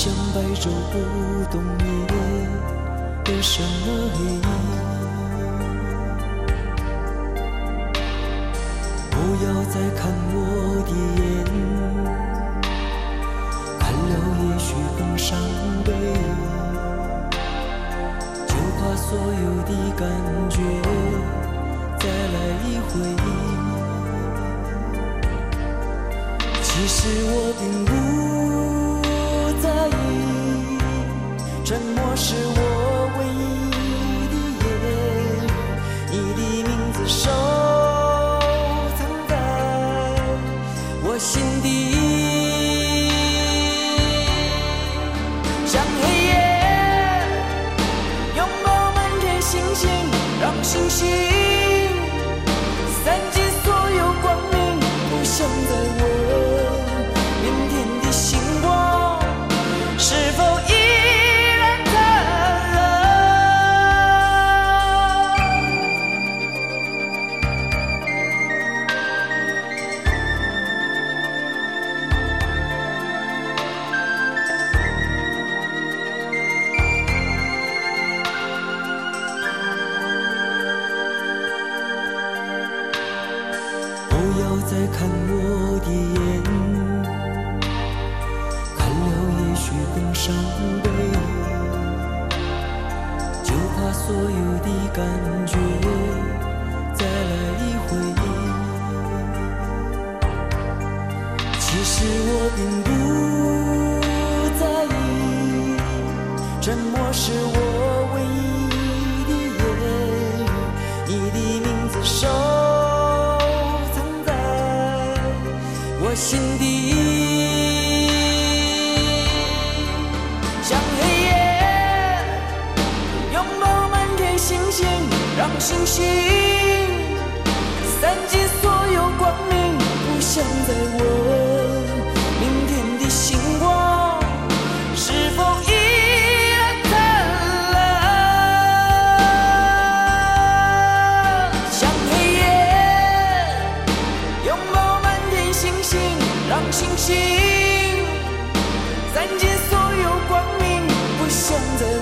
像白昼不动夜的深了黑。不要再看我的眼，看了也许更伤悲，就怕所有的感觉再来一回。其实我并不在意，沉默是我唯一的眼，你的名字收藏在我心底。像黑夜拥抱满天星星，让星星散尽所有光明，不想在我明天的星光是否依然灿烂。不要再看我的眼，看了也许更伤悲，就怕所有的感觉再来一回。其实我并不在意，沉默是我唯一的眼，你的名字收我心底。像黑夜拥抱满天星星，让星星散尽所有光明，不想在我明天的星光是否依然灿烂。像黑夜拥抱星星，让星星散尽所有光明，不想在